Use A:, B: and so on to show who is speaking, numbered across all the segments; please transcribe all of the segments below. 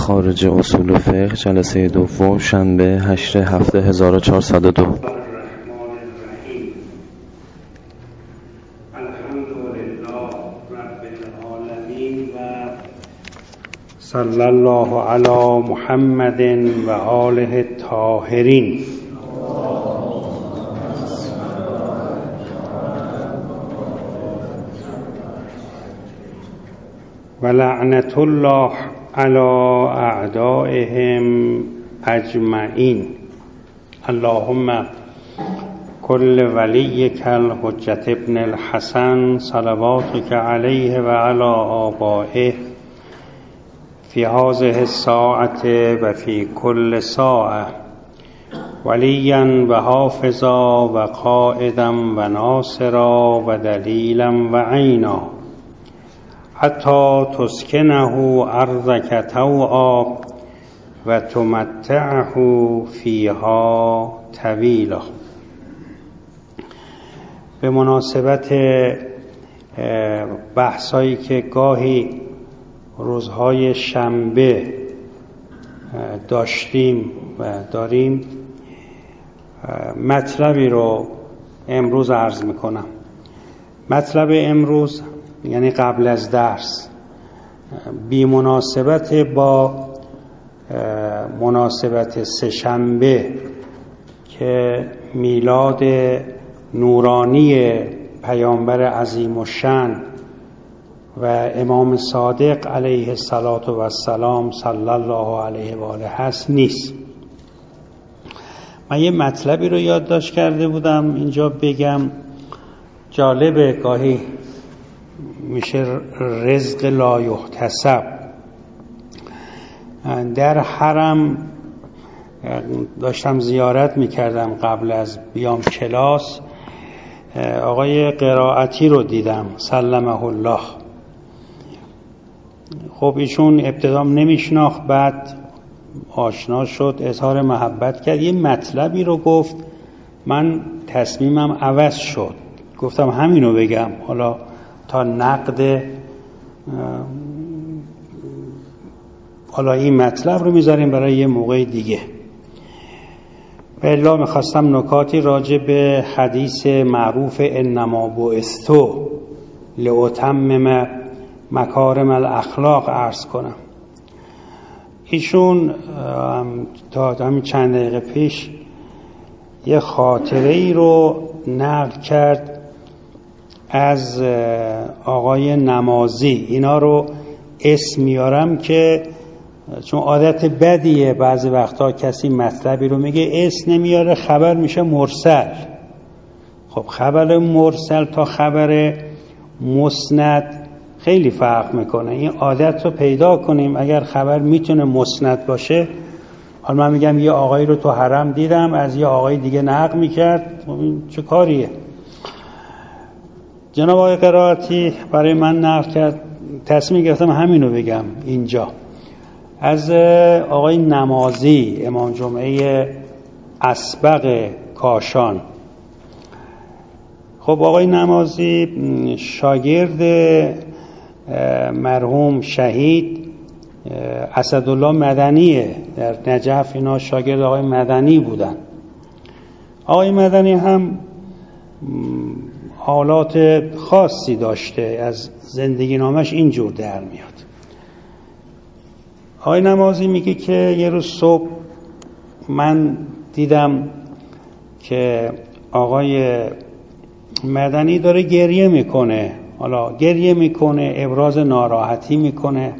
A: خارج اصول فقه جلسه دوم شنبه 8/7/1402.
B: صلی الله علی محمد و آله الطاهرین. و لعنت الله علی اعدائهم اجمعین. اللهم کل ولیک الحجة ابن الحسن صلواتک علیه و علی آبائه فی هذه الساعة و فی کل ساعة ولیا و حافظا و قائدا و ناصرا و دلیلا و عینا حتی تسکنه ارضک طوعا و تمتعه فیها طویلا. به مناسبت بحثایی که گاهی روزهای شنبه داشتیم و داریم، مطلبی رو امروز عرض میکنم. مطلب امروز یعنی قبل از درس، بی مناسبت با مناسبت سه‌شنبه که میلاد نورانی پیامبر عظیم الشأن و امام صادق علیه السلام صلی الله علیه و آله هست نیست. من یه مطلبی رو یادداشت کرده بودم اینجا بگم، جالبه، گاهی میشه رزق لا یحتسب. در حرم داشتم زیارت میکردم قبل از بیام کلاس، آقای قرائتی رو دیدم سلمه الله. خب ایشون ابتدام نمیشناخت، بعد آشنا شد، اظهار محبت کرد، یه مطلبی رو گفت، من تصمیمم عوض شد، گفتم همینو بگم، حالا تا نقد حالا این مطلب رو میذاریم برای یه موقع دیگه. بلا میخواستم نکاتی راجع به حدیث معروف انما بعثتو لأتمم مکارم الاخلاق عرض کنم. ایشون تا همین چند دقیقه پیش یه خاطره ای رو نقل کرد از آقای نمازی. اینا رو اسم میارم که چون عادت بدیه بعضی وقتا کسی مطلبی رو میگه اسم نمیاره، خبر میشه مرسل. خب خبر مرسل تا خبر مسند خیلی فرق میکنه. این عادت رو پیدا کنیم. اگر خبر میتونه مسند باشه، حالا من میگم یه آقایی رو تو حرم دیدم از یه آقای دیگه نقل میکرد، چه کاریه؟ جناب آقای قرائتی برای من نقل کرد، تصمیم گرفتم همینو بگم اینجا. از آقای نمازی، امام جمعه اسبق کاشان. خب آقای نمازی شاگرد مرحوم شهید اسدالله مدنیه، در نجف اینا شاگرد آقای مدنی بودن. آقای مدنی هم حالات خاصی داشته، از زندگی نامش اینجور در میاد. آقای نمازی میگه که یه روز صبح من دیدم که آقای مدنی داره گریه میکنه. حالا گریه میکنه، ابراز ناراحتی میکنه.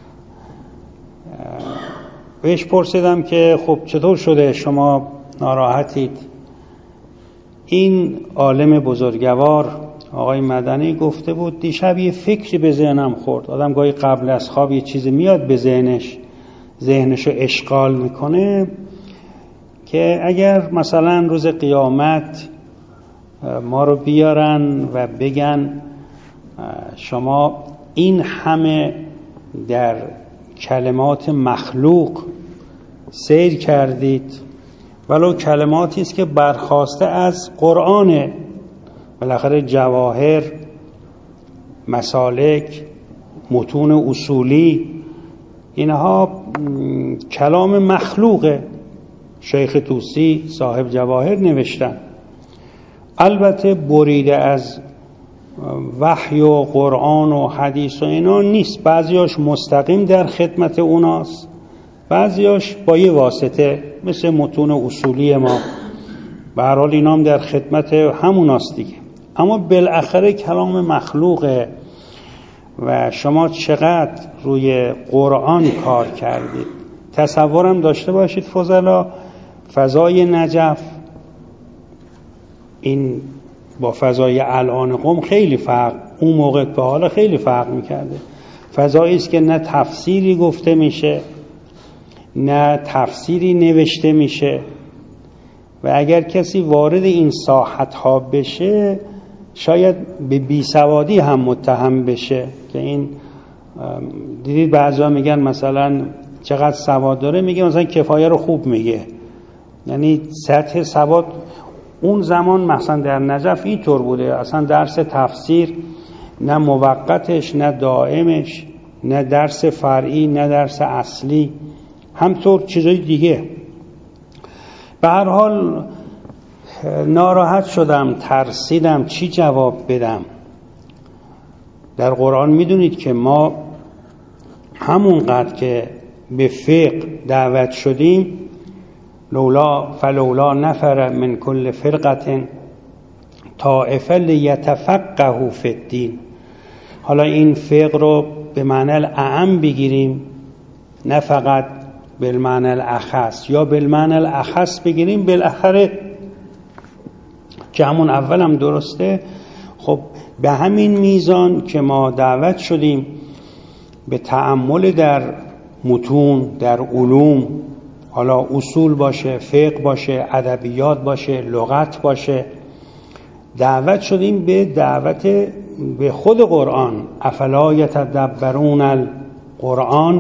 B: بهش پرسیدم که خب چطور شده شما ناراحتید؟ این عالم بزرگوار آقای مدنی گفته بود دیشب یه فکری به ذهنم خورد. آدم گاهی قبل از خواب یه چیزی میاد به ذهنشو اشغال میکنه که اگر مثلا روز قیامت ما رو بیارن و بگن شما این همه در کلمات مخلوق سیر کردید، ولو کلماتی است که برخواسته از قرآنه، بالاخره جواهر، مسالک، متون اصولی، اینها کلام مخلوقه. شیخ طوسی صاحب جواهر نوشتن، البته بریده از وحی و قرآن و حدیث و اینا نیست، بعضیاش مستقیم در خدمت اوناست، بعضیاش با یه واسطه مثل متون اصولی ما، به هر حال اینا هم در خدمت هموناست دیگه. اما بالاخره کلام مخلوقه و شما چقدر روی قرآن کار کردید. تصورم داشته باشید فضلا، فضای نجف این با فضای الان قم خیلی فرق، اون موقع به حالا خیلی فرق میکرده. فضایی است که نه تفسیری گفته میشه نه تفسیری نوشته میشه و اگر کسی وارد این ساحت ها بشه شاید به بیسوادی هم متهم بشه که این دیدید بعضیا میگن مثلا چقدر سواد داره، میگه مثلا کفایه رو خوب میگه، یعنی سطح سواد اون زمان مثلا در نجف اینطور بوده، اصلا درس تفسیر نه موقتش نه دائمش، نه درس فرعی نه درس اصلی، همطور چیزای دیگه. به هر حال ناراحت شدم، ترسیدم چی جواب بدم. در قرآن میدونید که ما همونقدر که به فقه دعوت شدیم، فلولا نفر من کل فرقة طائفة لیتفقهوا فی الدین. حالا این فقه رو به معنی الاعم بگیریم نه فقط بالمعنی الاخص، یا بالمعنی الاخص بگیریم بالاخره که همون اول هم درسته. خب به همین میزان که ما دعوت شدیم به تأمل در متون، در علوم، حالا اصول باشه، فقه باشه، ادبیات باشه، لغت باشه، دعوت شدیم به دعوت به خود قرآن. افلا یتدبرون القرآن،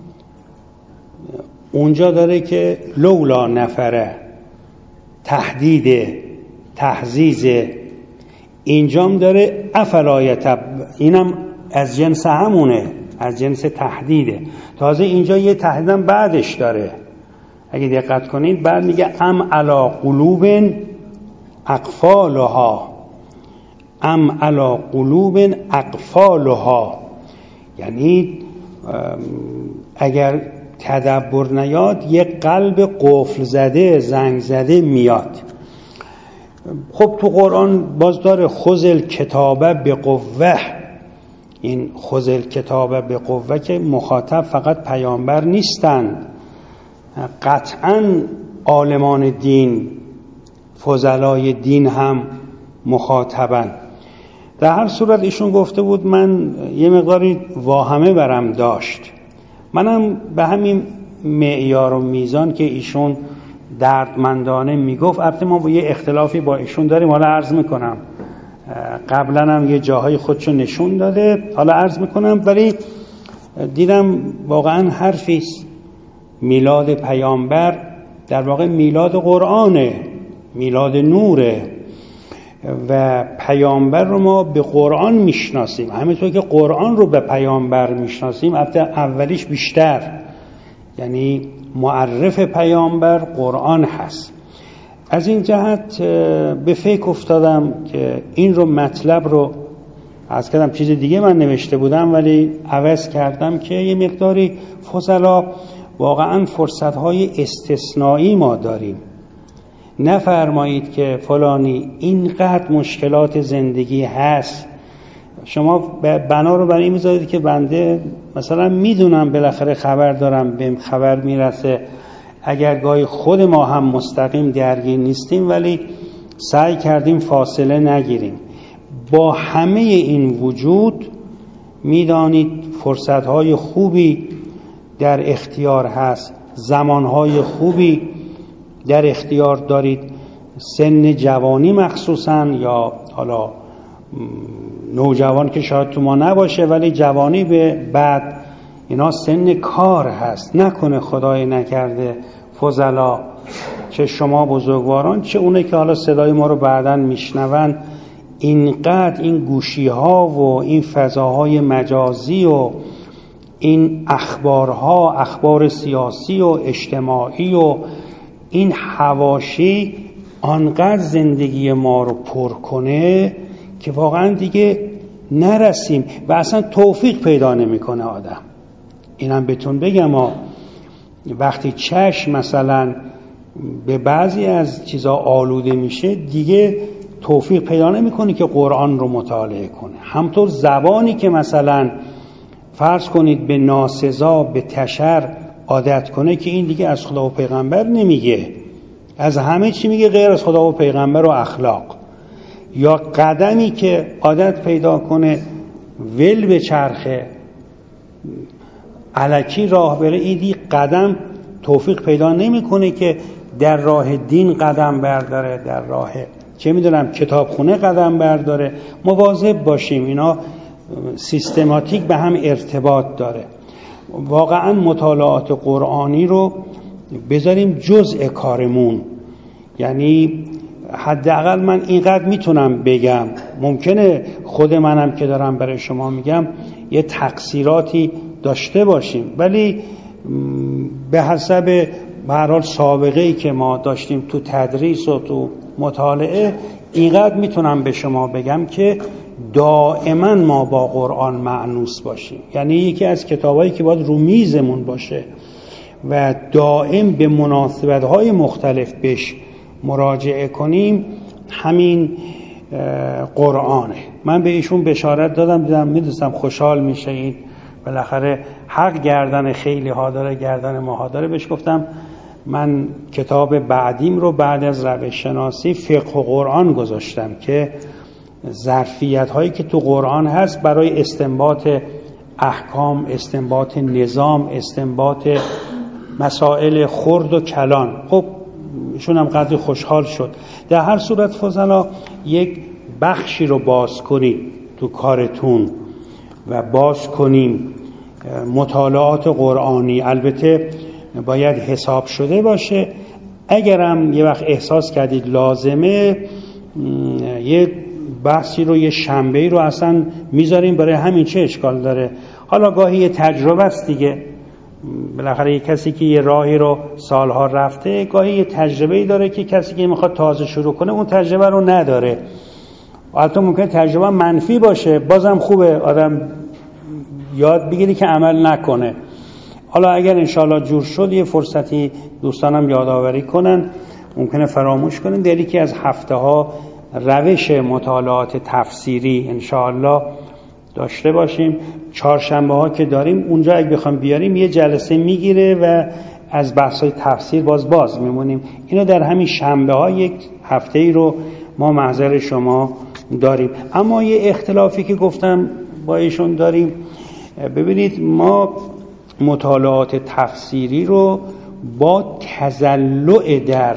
B: اونجا داره که لولا نفره، تهدید، تحزیز، اینجام داره افلا اینم از جنس همونه، از جنس تهدیده. تازه اینجا یه تهدیدم بعدش داره، اگه دقت کنید بعد میگه ام علی قلوب اقفالها، ام علی قلوب اقفالها، یعنی اگر تدبر نیاد یک قلب قفل زده، زنگ زده میاد. خب تو قرآن باز داره خذ کتابه به قوه، این خذ کتابه به قوه که مخاطب فقط پیامبر نیستند، قطعاً عالمان دین، فضلای دین هم مخاطبن. در هر صورت ایشون گفته بود من یه مقداری واهمه برم داشت، منم به همین معیار و میزان که ایشون دردمندانه میگفت، البته ما با یه اختلافی با ایشون داریم، حالا عرض میکنم، قبلا هم یه جاهای خودشو نشون داده، حالا عرض میکنم، ولی دیدم واقعا حرفیست. میلاد پیامبر در واقع میلاد قرآنه، میلاد نوره و پیامبر رو ما به قرآن میشناسیم، همینطور که قرآن رو به پیامبر میشناسیم. البته اولیش بیشتر، یعنی معرف پیامبر قرآن هست. از این جهت به فکر افتادم که این رو مطلب رو از کردم، چیز دیگه من نوشته بودم ولی عوض کردم که یه مقداری فضلا واقعا فرصت‌های استثنایی ما داریم. نفرمایید که فلانی اینقدر مشکلات زندگی هست، شما بنا رو برای این میذارید که بنده مثلا میدونم بالاخره خبر دارم، بهم خبر میرسه، اگر گاهی خود ما هم مستقیم درگیر نیستیم ولی سعی کردیم فاصله نگیریم. با همه این وجود میدانید فرصت‌های خوبی در اختیار هست، زمانهای خوبی در اختیار دارید. سن جوانی مخصوصا، یا حالا نوجوان که شاید تو ما نباشه ولی جوانی به بعد، اینا سن کار هست. نکنه خدای نکرده فضلا، چه شما بزرگواران چه اونه که حالا صدای ما رو بعداً میشنون، اینقدر این گوشی ها و این فضاهای مجازی و این اخبارها، اخبار سیاسی و اجتماعی و این حواشی آنقدر زندگی ما رو پر کنه که واقعا دیگه نرسیم و اصلا توفیق پیدا نمیکنه آدم. اینم بهتون بگم وقتی چشم مثلا به بعضی از چیزا آلوده میشه دیگه توفیق پیدا نمیکنه که قرآن رو مطالعه کنه. همطور زبانی که مثلا فرض کنید به ناسزا، به تشر عادت کنه که این دیگه از خدا و پیغمبر نمیگه، از همه چی میگه غیر از خدا و پیغمبر و اخلاق. یا قدمی که عادت پیدا کنه ول به چرخه، الکی راه بره، این دیگه قدم توفیق پیدا نمیکنه که در راه دین قدم برداره، در راه چه میدونم کتابخونه قدم برداره. مواظب باشیم، اینا سیستماتیک به هم ارتباط داره. واقعا مطالعات قرآنی رو بذاریم جزء کارمون. یعنی حداقل من اینقدر میتونم بگم، ممکنه خود منم که دارم برای شما میگم یه تقصیراتی داشته باشیم، ولی به حسب به هر حال سابقه‌ای که ما داشتیم تو تدریس و تو مطالعه، اینقدر میتونم به شما بگم که دائما ما با قرآن مأنوس باشیم. یعنی یکی از کتابایی که باید رو میزمون باشه و دائم به مناسبت‌های مختلف بهش مراجعه کنیم همین قرآنه. من به ایشون بشارت دادم، میدونستم خوشحال میشه، این بالاخره حق گردن خیلی ها داره، گردن ما ها داره. بهش گفتم من کتاب بعدیم رو بعد از روش شناسی فقه و قرآن گذاشتم که ظرفیت هایی که تو قرآن هست برای استنباط احکام، استنباط نظام، استنباط مسائل خرد و کلان. خب ایشون هم قدر خوشحال شد. در هر صورت فضلا یک بخشی رو باز کنید تو کارتون و باز کنیم مطالعات قرآنی. البته باید حساب شده باشه. اگرم یه وقت احساس کردید لازمه، یه بحثی رو، یه شنبه‌ای رو اصلا میذاریم برای همین، چه اشکال داره؟ حالا گاهی یه تجربه است دیگه، بالاخره یه کسی که یه راهی رو سالها رفته گاهی یه تجربه‌ای داره که کسی که میخواد تازه شروع کنه اون تجربه رو نداره. البته ممکنه تجربه منفی باشه، بازم خوبه آدم یاد بگیری که عمل نکنه. حالا اگر انشاءالله جور شد یه فرصتی دوستانم یادآوری کنن، ممکنه فراموش کنن، در یکی از هفته ها روش مطالعات تفسیری انشاءالله داشته باشیم. چهارشنبه ها که داریم اونجا اگه بخوام بیاریم یه جلسه میگیره و از بحث‌های تفسیر باز میمونیم. اینو در همین شنبه ها یک هفته ای رو ما محضر شما داریم. اما یه اختلافی که گفتم با ایشون داریم، ببینید ما مطالعات تفسیری رو با تزلع در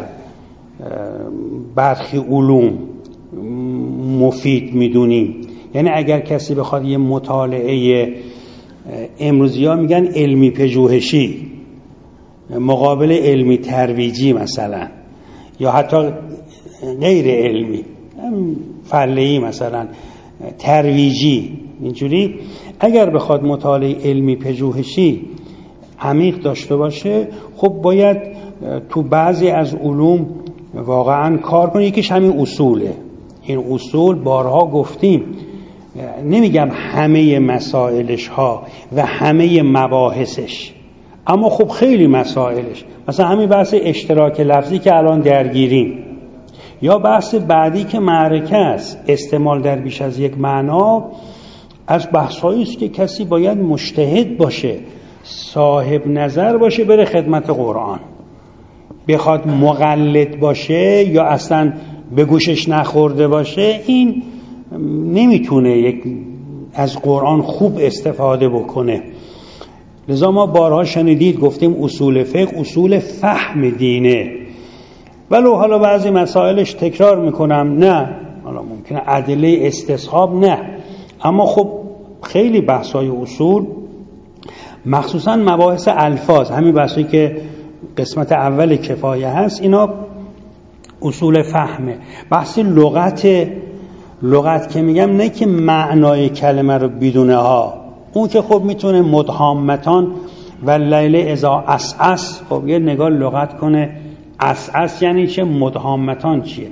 B: برخی علوم مفید میدونیم. یعنی اگر کسی بخواد یه مطالعه، امروزی ها میگن علمی پژوهشی مقابل علمی ترویجی مثلا، یا حتی غیر علمی فلهی مثلا ترویجی، اینجوری اگر بخواد مطالعه علمی پژوهشی عمیق داشته باشه، خب باید تو بعضی از علوم واقعا کار کنه. یکیش همین اصوله. این اصول بارها گفتیم، نمیگم همه مسائلش ها و همه مباحثش، اما خب خیلی مسائلش، مثلا همین بحث اشتراک لفظی که الان درگیریم، یا بحث بعدی که معرکه است، استعمال در بیش از یک معنا، از بحثایی است که کسی باید مجتهد باشه، صاحب نظر باشه، بره خدمت قرآن. بخواد مقلد باشه یا اصلا به گوشش نخورده باشه، این نمیتونه از قرآن خوب استفاده بکنه. لذا ما بارها شنیدید گفتیم اصول فقه اصول فهم دینه، ولو حالا بعضی مسائلش تکرار میکنم، نه حالا ممکنه ادله استصحاب نه، اما خب خیلی بحثای اصول، مخصوصا مباحث الفاظ، همین بحثی که قسمت اول کفایه هست، اینا اصول فهمه. بحث لغت که میگم نه که معنای کلمه رو بدونه ها، اون که خب میتونه مدهامتان و لیل اذا عسعس، خب یه نگاه لغت کنه عسعس یعنی چه، مدهامتان چیه.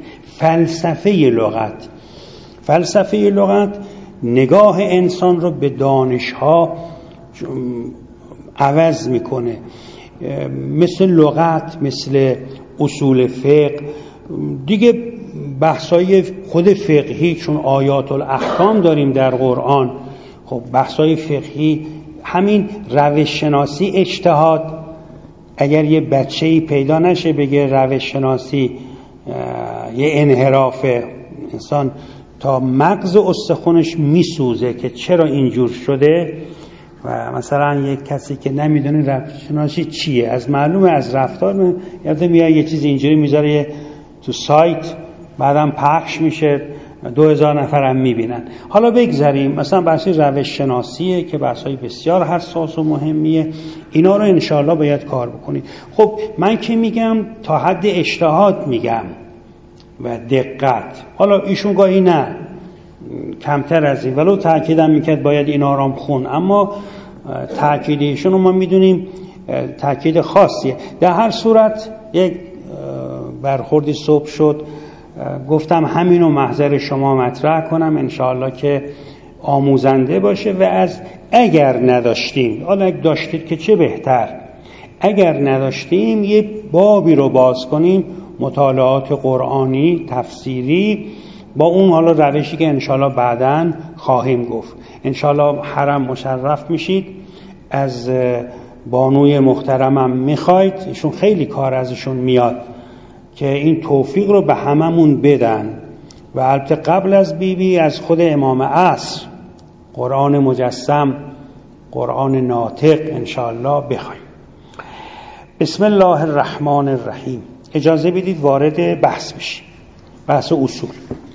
B: فلسفه لغت نگاه انسان رو به دانش‌ها عوض میکنه، مثل لغت، مثل اصول فقه دیگه، بحثای خود فقهی، چون آیات الاحکام داریم در قرآن، خب بحثای فقهی، همین روش شناسی، اجتهاد. اگر یه بچه‌ای پیدا نشه بگه روش شناسی یه انحرافه، انسان تا مغز استخونش میسوزه که چرا اینجور شده. و مثلا یک کسی که نمیدونه روش شناسی چیه، از معلومه از رفتار یاد میاد یه چیز اینجوری میذاره تو سایت، بعدم پخش میشه، 2000 نفر هم میبینن. حالا بگذاریم، مثلا بحث روش شناسیه که بحثای بسیار حساس و مهمیه، اینا رو انشاءالله باید کار بکنید. خب من که میگم تا حد اجتهاد میگم و دقت، حالا ایشون گاهی نه کمتر از این، ولو تأکیدم میکرد باید اینا رو خون، اما تأکید ایشون رو ما میدونیم تأکید خاصیه. در هر صورت یک برخوردی صبح شد، گفتم همینو محضر شما مطرح کنم، انشاءالله که آموزنده باشه. و از اگر نداشتیم، حالا اگر داشتید که چه بهتر، اگر نداشتیم یه بابی رو باز کنیم، مطالعات قرآنی تفسیری، با اون حالا روشی که انشاءالله بعداً خواهیم گفت. انشاءالله حرم مشرف میشید. از بانوی محترمم میخواید، ایشون خیلی کار ازشون میاد که این توفیق رو به هممون بدن. و البته قبل از بیبی از خود امام عصر قرآن مجسم، قرآن ناطق انشاءالله بخوایم. بسم الله الرحمن الرحیم. اجازه بدید وارد بحث بشیم، بحث اصول.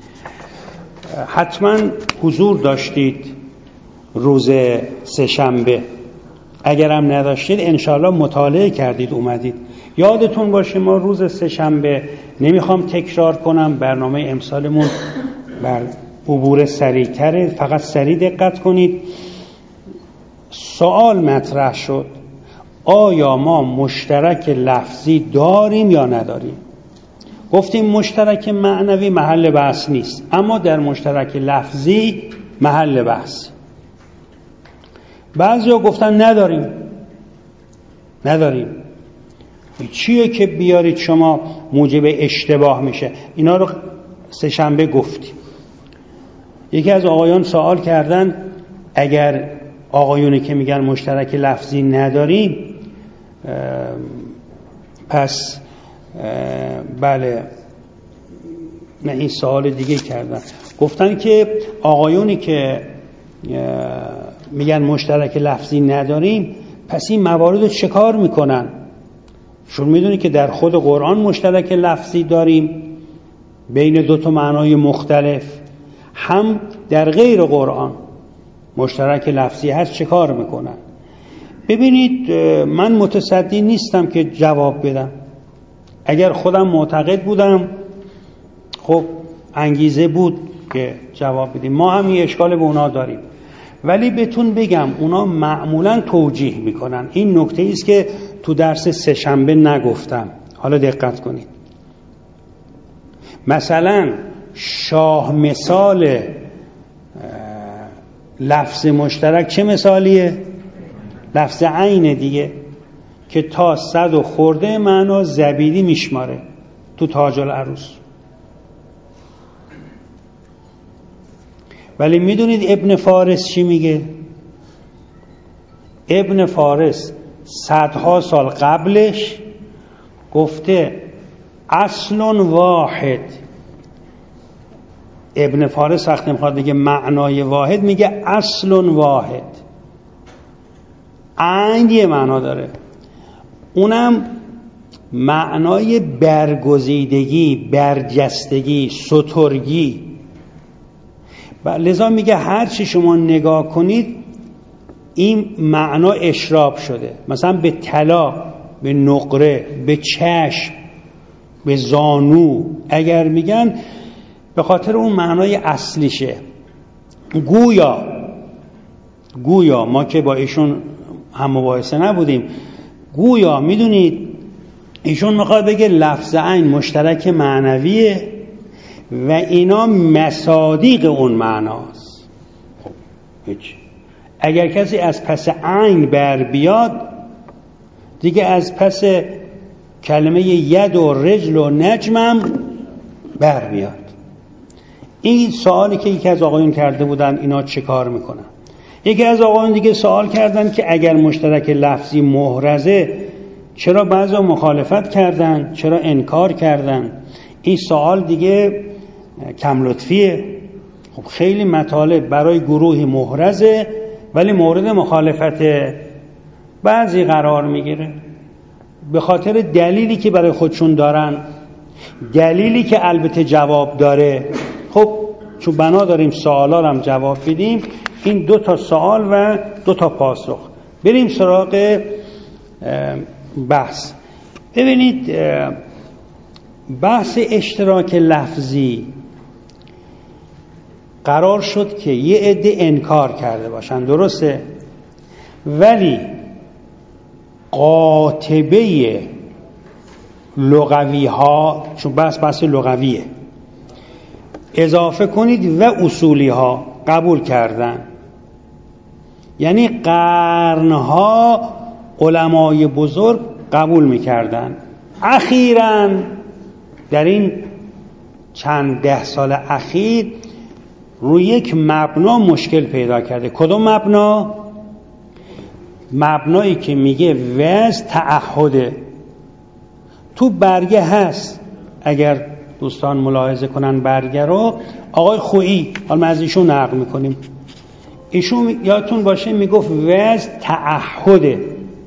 B: حتما حضور داشتید روز سه‌شنبه، اگرم نداشتید انشاءالله مطالعه کردید اومدید. یادتون باشه ما روز سه‌شنبه، نمیخوام تکرار کنم، برنامه امسالمون بر عبور سریع‌تره، فقط سریع دقت کنید. سوال مطرح شد آیا ما مشترک لفظی داریم یا نداریم؟ گفتیم مشترک معنوی محل بحث نیست، اما در مشترک لفظی محل بحث. بعضیا گفتن نداریم. چیه که بیارید شما موجب اشتباه میشه؟ اینا رو سه‌شنبه گفتیم. یکی از آقایان سوال کردن اگر آقایونی که میگن مشترک لفظی نداریم، پس بله، نه این سوال دیگه کردن، گفتن که آقایونی که میگن مشترک لفظی نداریم، پس این موارد رو چه کار میکنن؟ چون میدونی که در خود قرآن مشترک لفظی داریم بین دو تا معنای مختلف، هم در غیر قرآن مشترک لفظی هست، چه کار میکنن؟ ببینید من متصدی نیستم که جواب بدم. اگر خودم معتقد بودم خب انگیزه بود که جواب بدیم، ما هم این اشکال به اونا داریم، ولی بهتون بگم اونا معمولا توجیه میکنن. این نکته ایست که تو درس سه‌شنبه نگفتم، حالا دقت کنید. مثلا شاه مثال لفظ مشترک چه مثالیه؟ لفظ عین دیگه، که تا 100 و خورده معنا زبیدی میشماره تو تاج العروس. ولی میدونید ابن فارس چی میگه؟ ابن فارس صدها سال قبلش گفته اصل واحد. ابن فارس وقتی میخواد بگه معنای واحد میگه اصل واحد. عین یه معنا داره، اونم معنای برگزیدگی، برجستگی، سترگی. لذا میگه هر چی شما نگاه کنید این معنا اشراب شده، مثلا به طلا، به نقره، به چشم، به زانو، اگر میگن به خاطر اون معنای اصلیشه. گویا گویا ما که با ایشون هم مباحثه نبودیم، گویا میدونید ایشون میخواد بگه لفظ عین مشترک معنویه و اینا مصادیق اون معناست. خب هیچ، اگر کسی از پس عین بر بیاد دیگه از پس کلمه ید و رجل و نجمم بر بیاد. این سوالی که یکی از آقایون کرده بودن اینا چه کار میکنن. یکی از آقایون دیگه سوال کردن که اگر مشترک لفظی محرزه چرا بعضا مخالفت کردن، چرا انکار کردن. این سوال دیگه کم لطفیه. خب خیلی مطالب برای گروهی محرزه ولی مورد مخالفت بعضی قرار میگیره به خاطر دلیلی که برای خودشون دارن، دلیلی که البته جواب داره. خب چون بنا داریم سوالا هم جواب بدیم، این 2 سوال و 2 پاسخ. بریم سراغ بحث. ببینید بحث اشتراک لفظی قرار شد که یه عده انکار کرده باشن، درسته؟ ولی قاطبه لغوی ها، چون بحث لغویه، اضافه کنید و اصولی ها قبول کردن. یعنی قرنها علمای بزرگ قبول میکردن. اخیراً در این چند 10 سال اخیر روی یک مبنا مشکل پیدا کرده. کدوم مبنا؟ مبنایی که میگه وضع تعهده. تو برگه هست، اگر دوستان ملاحظه کنن برگه رو، آقای خویی، حالا ما از ایشون نقل میکنیم، ایشون یادتون باشه میگفت وضع تعهده.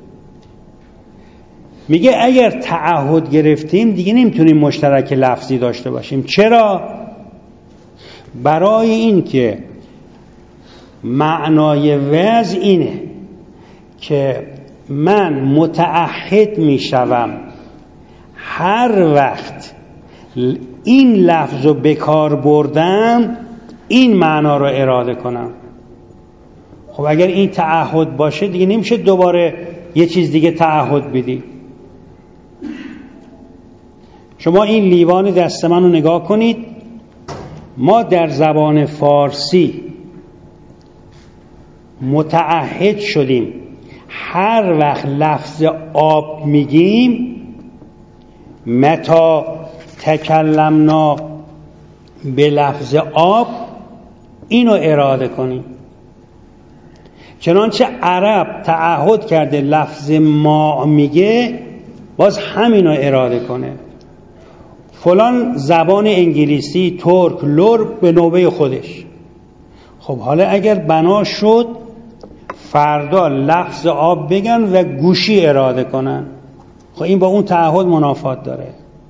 B: میگه اگر تعهد گرفتیم دیگه نمیتونیم مشترک لفظی داشته باشیم. چرا؟ برای این که معنای وضع اینه که من متعهد میشوم هر وقت این لفظ رو به کار بردم این معنا رو اراده کنم. خب اگر این تعهد باشه دیگه نمیشه دوباره یه چیز دیگه تعهد بدی. شما این لیوان دست من رو نگاه کنید. ما در زبان فارسی متعهد شدیم هر وقت لفظ آب میگیم متا تکلمنا به لفظ آب اینو اراده کنیم. چنانچه عرب تعهد کرده لفظ ما میگه باز همینو اراده کنه. فلان زبان انگلیسی، ترک، لرب به نوبه خودش. خب حالا اگر بنا شد فردا لفظ آب بگن و گوشی اراده کنن، خب این با اون تعهد منافات داره.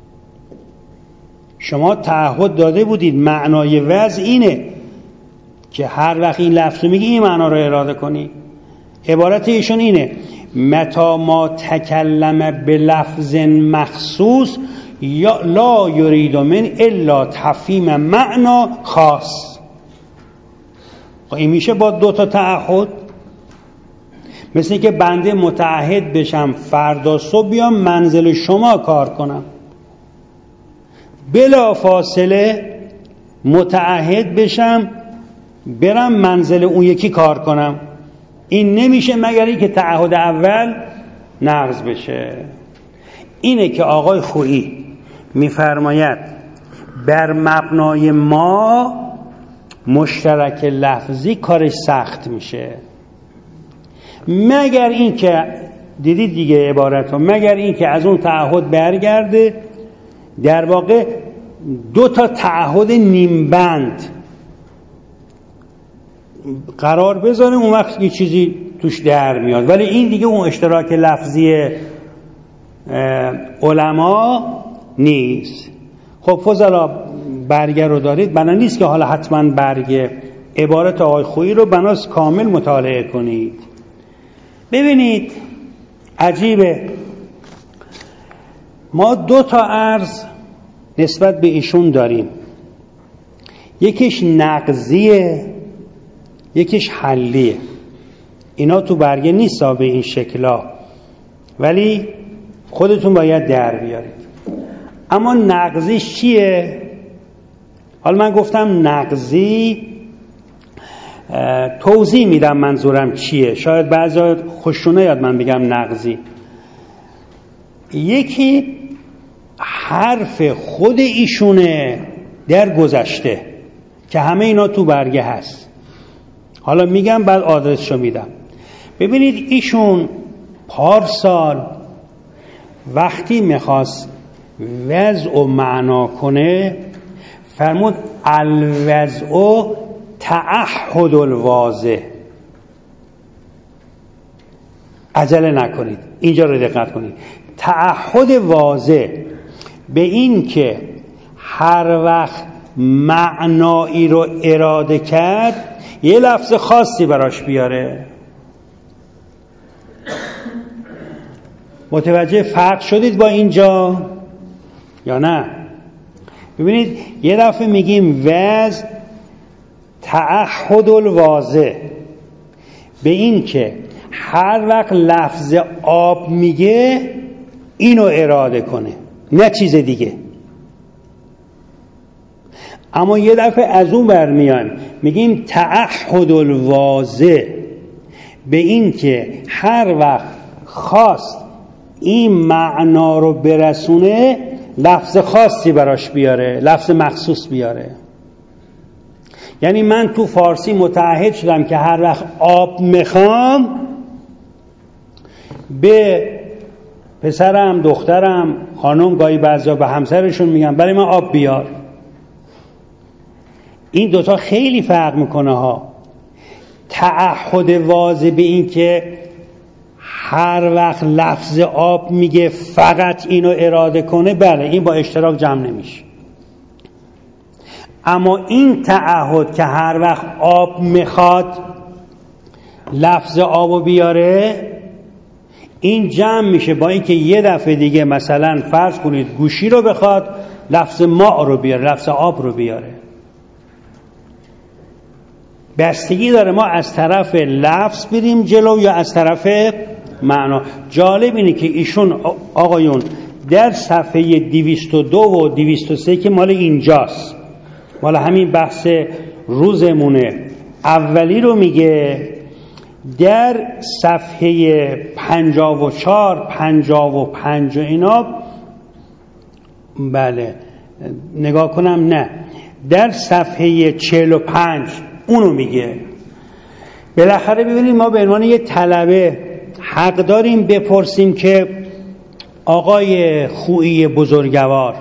B: شما تعهد داده بودید معنای وضع اینه که هر وقت این لفظ میگی این معنا رو اراده کنی. عبارت ایشون اینه متا ما تکلم به لفظ مخصوص یا لا یرید من الا تفهیم معنا خاص. خب این میشه با 2 تعهد. مثل که بنده متعهد بشم فردا صبح بیام منزل شما کار کنم، بلا فاصله متعهد بشم برم منزل اون یکی کار کنم. این نمیشه مگر اینکه تعهد اول نقض بشه. اینه که آقای خویی میفرماید بر مبنای ما مشترک لفظی کارش سخت میشه، مگر این که دیدید دیگه عبارت ها، مگر این که از اون تعهد برگرده در واقع 2 تعهد نیمبند قرار بذاره، اون وقت یه چیزی توش در میاد. ولی این دیگه اون اشتراک لفظی علما نیست. خب فضلا برگه رو دارید، بنا نیست که حالا حتما برگه عبارت آقای خویی رو بناست کامل مطالعه کنید. ببینید عجیبه، ما 2 عرض نسبت به ایشون داریم، یکیش نقضیه یکیش حلیه. اینا تو برگه نیست به این شکلا، ولی خودتون باید در بیارید. اما نقضیش چیه؟ حالا من گفتم نقضی، توضیح میدم منظورم چیه. شاید بعضی خوششون نیاد من بگم نقضی. یکی حرف خود ایشونه در گذشته که همه اینا تو برگه هست. حالا میگم بعد آدرسشو میدم. ببینید ایشون پارسال وقتی میخواست وضع و معنا کنه فرمود الوضع تعهد الواضح. عجله نکنید، اینجا رو دقت کنید. تعهد واضح به این که هر وقت معنایی رو اراده کرد یه لفظ خاصی براش بیاره. متوجه فرق شدید با اینجا یا نه؟ ببینید یه دفعه میگیم وضع تعهد الواضح به این که هر وقت لفظ آب میگه اینو اراده کنه، نه چیز دیگه. اما یه دفعه از اون برمیان میگیم تعهد الواضح به این که هر وقت خواست این معنا رو برسونه لفظ خاصی براش بیاره، لفظ مخصوص بیاره. یعنی من تو فارسی متعهد شدم که هر وقت آب میخوام به پسرم، دخترم، خانم، گاهی بعضا به همسرشون میگم برای من آب بیار. این دوتا خیلی فرق میکنه ها. تعهد واضح به این که هر وقت لفظ آب میگه فقط اینو اراده کنه، بله این با اشتراک جمع نمیشه. اما این تعهد که هر وقت آب میخواد لفظ آبو بیاره، این جمع میشه با اینکه یه دفعه دیگه مثلا فرض کنید گوشی رو بخواد لفظ ماء رو بیاره، لفظ آب رو بیاره. بستگی داره ما از طرف لفظ بریم جلو یا از طرف معنا. جالب اینه که ایشون آقایون در صفحه 202 و 203 که مال اینجاست، مال همین بحث روزمونه، اولی رو میگه. در صفحه 54 55 اینا، بله نگاه کنم، نه در صفحه 45 اونو میگه. بالاخره ببینید ما به عنوان یه طلبه حق داریم بپرسیم که آقای خویی بزرگوار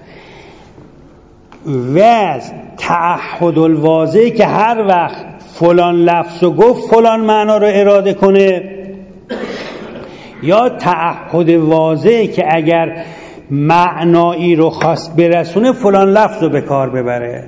B: وضع تعهد الواضح که هر وقت فلان لفظو گفت فلان معنا رو اراده کنه، یا تعهد واضح که اگر معنایی رو خواست برسونه فلان لفظو به کار ببره.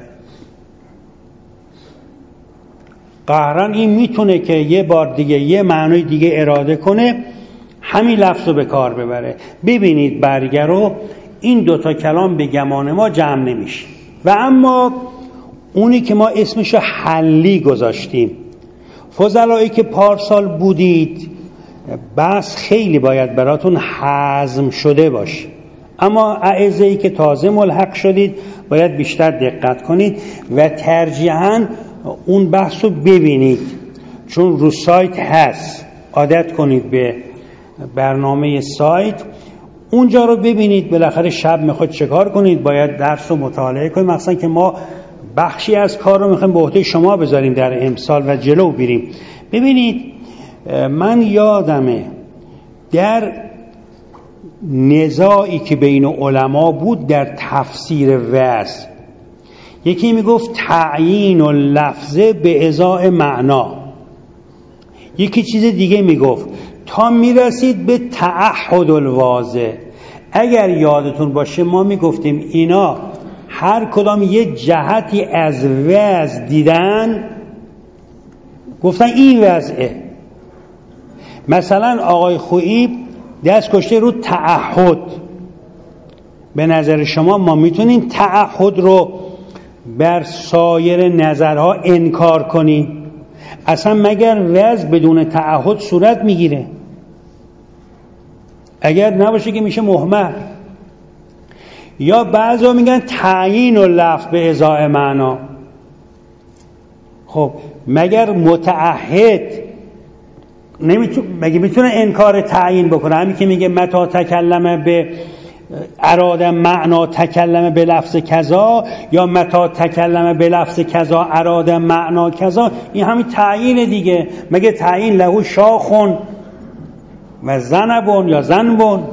B: قهرن این میتونه که یه بار دیگه یه معنای دیگه اراده کنه همین لفظو به کار ببره. ببینید برگه رو این دوتا کلام به گمان ما جمع نمیشه. و اما اونی که ما اسمشو حلی گذاشتیم، فضلایی که پارسال بودید بس خیلی باید براتون هضم شده باشه، اما اعزایی که تازه ملحق شدید باید بیشتر دقت کنید و ترجیحاً اون بحثو ببینید، چون رو سایت هست. عادت کنید به برنامه سایت، اونجا رو ببینید. بالاخره شب میخواد چه کار کنید، باید درس رو مطالعه کنید، مثلا که ما بخشی از کار رو میخوایم به عهده شما بذاریم در امسال و جلو بریم. ببینید من یادمه در نزاعی که بین علما بود در تفسیر وضع، یکی میگفت تعیین اللفظ به ازای معنا، یکی چیز دیگه میگفت، تا میرسید به تعهد الواضح. اگر یادتون باشه ما میگفتیم اینا هر کدام یه جهتی از وضع دیدن، گفتن این وضعه. مثلا آقای خویی دست کشته رو تعهد. به نظر شما ما میتونیم تعهد رو بر سایر نظرها انکار کنیم؟ اصلا مگر وضع بدون تعهد صورت میگیره؟ اگر نباشه که میشه مهمل. یا بعضا میگن تعیین و لفظ به ازای معنا. خب مگر متعهد مگه میتونه انکار تعیین بکنه؟ همین که میگه متا تکلم به اراده معنا تکلم به لفظ کذا، یا متا تکلم به لفظ کذا اراده معنا کذا، این همین تعیین دیگه. مگه تعیین له شاخون و زنبون یا زنبون؟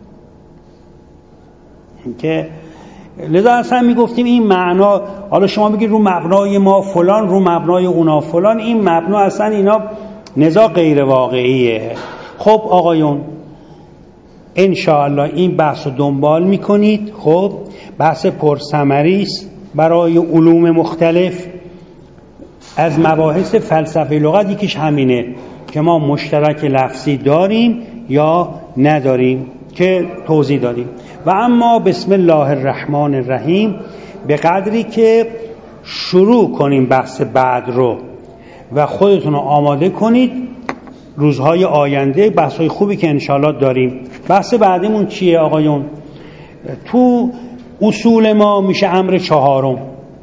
B: که لذا اصلا میگفتیم این معنا، حالا شما بگید رو مبنای ما فلان، رو مبنای اونا فلان، این مبنا اصلا اینا نزاع غیر واقعیه. خب آقایون انشاءالله این بحث رو دنبال میکنید. خب بحث پرثمری است برای علوم مختلف. از مباحث فلسفه لغت یکیش همینه که ما مشترک لفظی داریم یا نداریم که توضیح دادیم. و اما بسم الله الرحمن الرحیم، به قدری که شروع کنیم بحث بعد رو و خودتون رو آماده کنید، روزهای آینده بحث‌های خوبی که انشاءالله داریم. بحث بعدیمون چیه آقایون؟ تو اصول ما میشه امر چهارم.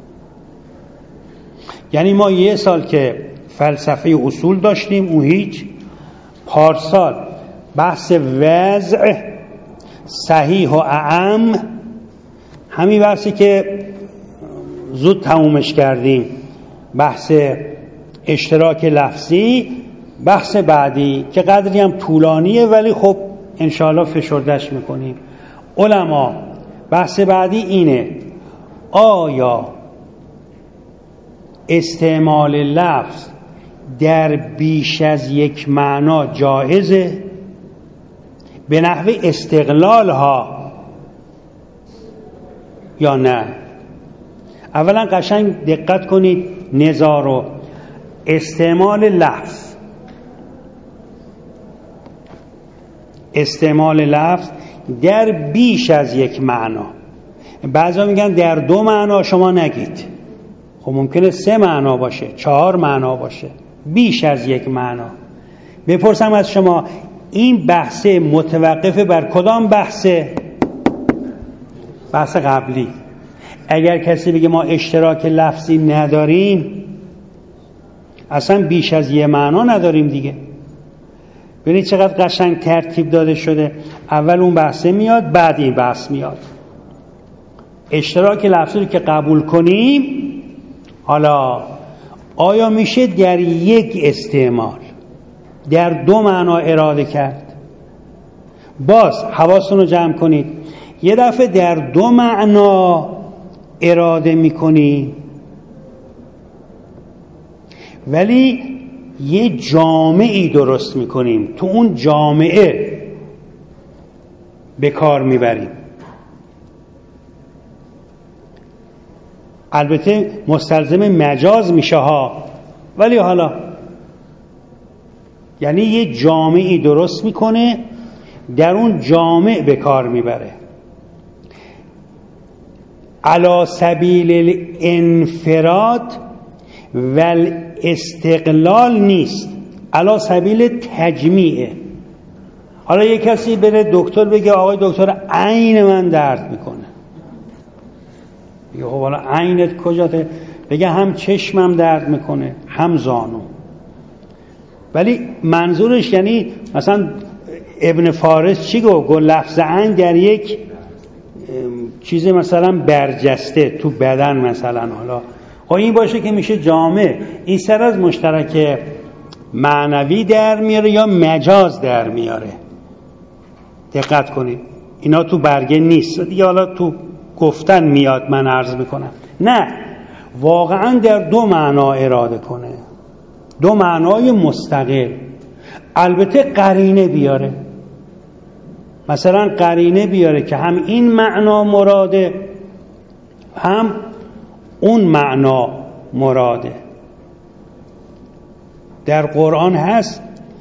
B: یعنی ما یه سال که فلسفه اصول داشتیم اون هیچ، پارسال بحث وضع صحیح و اعم، همین بحثی که زود تمومش کردیم، بحث اشتراک لفظی. بحث بعدی که قدری هم طولانیه ولی خب انشاءالله فشردش میکنیم. علما بحث بعدی اینه: آیا استعمال لفظ در بیش از یک معنا جایزه؟ به نحو استقلال ها یا نه؟ اولا قشنگ دقت کنید نظار رو. استعمال لفظ، استعمال لفظ در بیش از یک معنا. بعضا میگن در 2 معنا شما نگید. خب ممکنه 3 معنا باشه، 4 معنا باشه، بیش از یک معنا. بپرسم از شما این بحث متوقف بر کدام بحثه؟ بحث قبلی. اگر کسی بگه ما اشتراک لفظی نداریم، اصلا بیش از یک معنا نداریم دیگه. ببینید چقدر قشنگ ترتیب داده شده. اول اون بحثه میاد، بعد این بحث میاد. اشتراک لفظی رو که قبول کنیم، حالا آیا میشه در یک استعمال در 2 معنا اراده کرد؟ باز حواستون رو جمع کنید. یه دفعه در 2 معنا اراده میکنی ولی یه جامعی درست میکنیم، تو اون جامعه به کار میبریم. البته مستلزم مجاز میشه ها، ولی حالا یعنی یه جامعی درست میکنه، در اون جامع به کار میبره. علی سبیل الانفراد و الاستقلال نیست، علی سبیل تجمیعه. حالا یه کسی بره دکتر بگه آقای دکتر عین من درد میکنه، بگه خب حالا عینت کجاته؟ بگه هم چشمم درد میکنه هم زانو. ولی منظورش یعنی مثلا ابن فارس چی گفت لفظ عین در یک چیز مثلا برجسته تو بدن مثلا، حالا خب این باشه که میشه جامع. این سر از مشترک معنوی در میاره یا مجاز در میاره. دقت کنید اینا تو برگه نیست دیگه، حالا تو گفتن میاد من عرض میکنم. نه، واقعا در 2 معنا اراده کنه، 2 معنای مستقل. البته قرینه بیاره، مثلا قرینه بیاره که هم این معنا مراده هم اون معنا مراده. در قرآن هست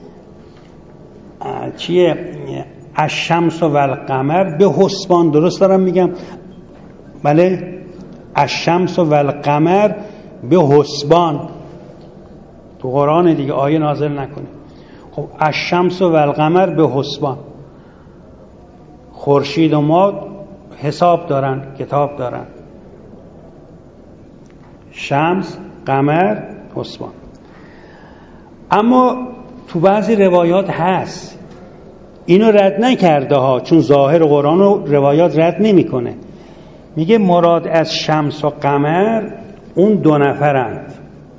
B: چیه؟ الشمس و القمر به حسبان، درست دارم میگم؟ بله، الشمس و القمر به حسبان. تو قرآن دیگه، آیه نازل نکنه. خب الشمس و القمر به حسبان، خورشید و ماه حساب دارن، کتاب دارن. شمس، قمر، حسبان. اما تو بعضی روایات هست، اینو رد نکرده ها، چون ظاهر قرآن رو روایات رد نمیکنه. میگه مراد از شمس و قمر اون دو نفرند،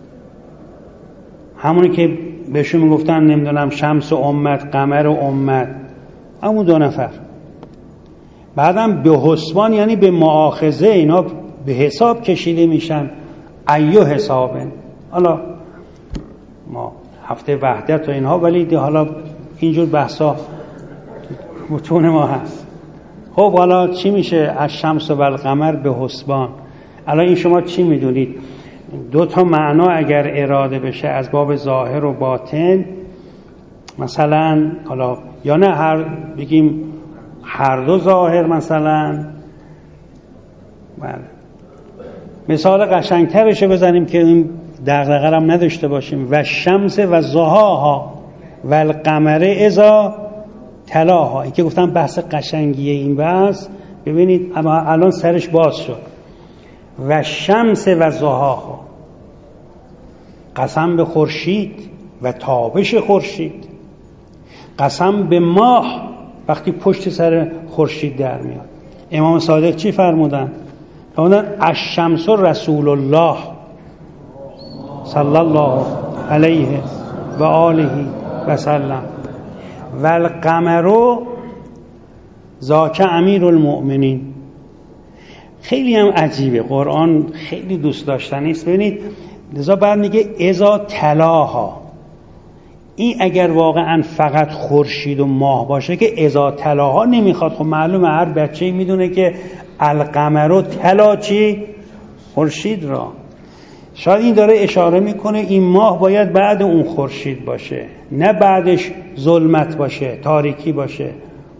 B: همونی که بهشون میگفتن نمیدونم شمس و امت، قمر و امت، همون دو نفر. بعدم به حسبان یعنی به مؤاخذه اینا به حساب کشیده میشن. ایو حسابه، حالا ما هفته وحدت و اینها، ولی حالا اینجور بحثا متون ما هست. خب حالا چی میشه الشمس و القمر به حسبان؟ الان این شما چی میدونید؟ دو تا معنا اگر اراده بشه از باب ظاهر و باطن، مثلا حالا یا نه بگیم هر دو ظاهر، مثلا بله مثال قشنگترشو بزنیم که این دغدغه هم نداشته باشیم. و شمس و ضحاها و القمر اذا تلاها. این که گفتم بحث قشنگیه این بحث، ببینید اما الان سرش باز شد. و شمس و ضحاها، قسم به خورشید و تابش خورشید، قسم به ماه وقتی پشت سر خورشید در میاد. امام صادق چی فرمودن؟ فرمودن الشمس رسول الله صلی الله علیه و آله و سلم و القمر ذاک امیر المؤمنین. خیلی هم عجیبه، قرآن خیلی دوست داشتنی است. ببینید لذا بعد میگه اذا تلاها. این اگر واقعا فقط خورشید و ماه باشه که اذا تلاها نمیخواد. خب معلومه هر بچه‌ای میدونه که القمر تلا چی؟ خورشید را. شاید این داره اشاره میکنه این ماه باید بعد اون خورشید باشه، نه بعدش ظلمت باشه، تاریکی باشه.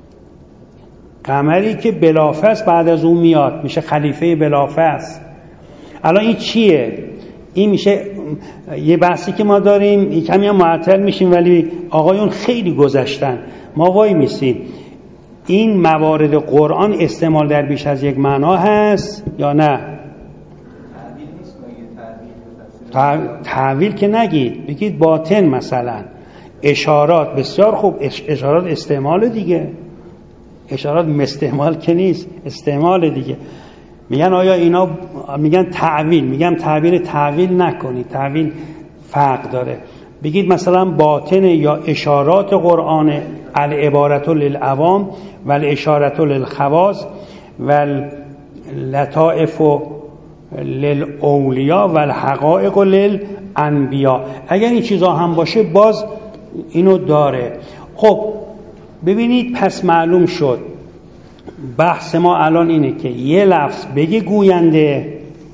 B: قمری که بلافاصله بعد از اون میاد، میشه خلیفه بلافاصله. الان این چیه؟ این میشه یه بحثی که ما داریم، این کمی هم معطل میشیم، ولی آقایون خیلی گذشتن، ما وای میسیم. این موارد قرآن استعمال در بیش از یک معنا هست یا نه؟ تعویل که نگید، بگید باطن. مثلا اشارات، بسیار خوب، اشارات استعمال دیگه، اشارات مستعمال که نیست، استعمال دیگه. میگن آیا اینا، میگن تعویل، میگم تعویل نکنید، تعویل فرق داره. بگید مثلا باطن یا اشارات قرآن، العبارت للعوام و الاشارت للخواص و اللطائف للاولیا و الحقائق للانبیا. اگر این چیزا هم باشه باز اینو داره. خب ببینید، پس معلوم شد بحث ما الان اینه که یه لفظ بگه گوینده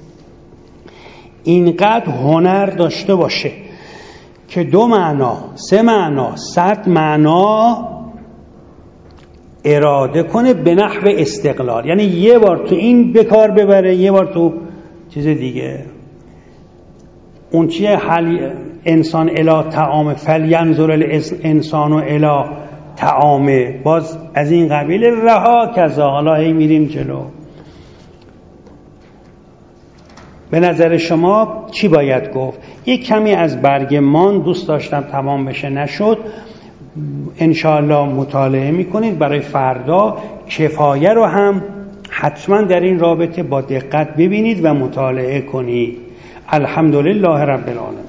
B: اینقدر هنر داشته باشه که 2 معنا، 3 معنا، 100 معنا اراده کنه به نحو استقلال. یعنی یه بار تو این به کار ببره، یه بار تو چیز دیگه. اون چیه انسان الی طعام فلینظر الانسان الی طعامه، باز از این قبیل رها کذا. حالا هی میریم جلو. به نظر شما چی باید گفت؟ یک کمی از برگ مان دوست داشتم تمام بشه، نشد. انشاءالله مطالعه میکنید برای فردا. کفایه رو هم حتما در این رابطه با دقت ببینید و مطالعه کنید. الحمدلله رب العالمین.